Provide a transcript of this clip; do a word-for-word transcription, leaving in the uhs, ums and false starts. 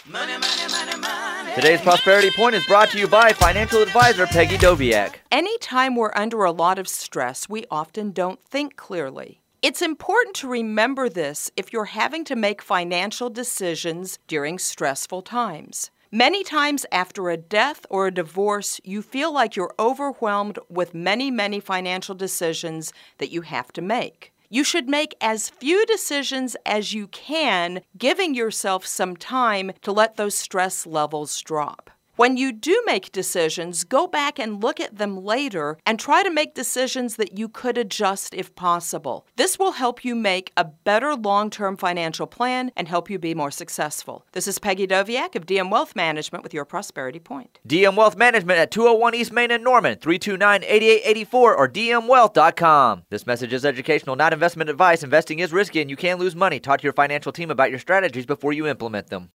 Money, money, money, money. Today's Prosperity Point is brought to you by financial advisor Peggy Doviak. Anytime we're under a lot of stress, we often don't think clearly. It's important to remember this if you're having to make financial decisions during stressful times. Many times after a death or a divorce, you feel like you're overwhelmed with many, many financial decisions that you have to make. You should make as few decisions as you can, giving yourself some time to let those stress levels drop. When you do make decisions, go back and look at them later and try to make decisions that you could adjust if possible. This will help you make a better long-term financial plan and help you be more successful. This is Peggy Doviak of D M Wealth Management with your Prosperity Point. D M Wealth Management at two oh one East Main in Norman, three two nine, eight eight eight four or d m wealth dot com. This message is educational, not investment advice. Investing is risky and you can lose money. Talk to your financial team about your strategies before you implement them.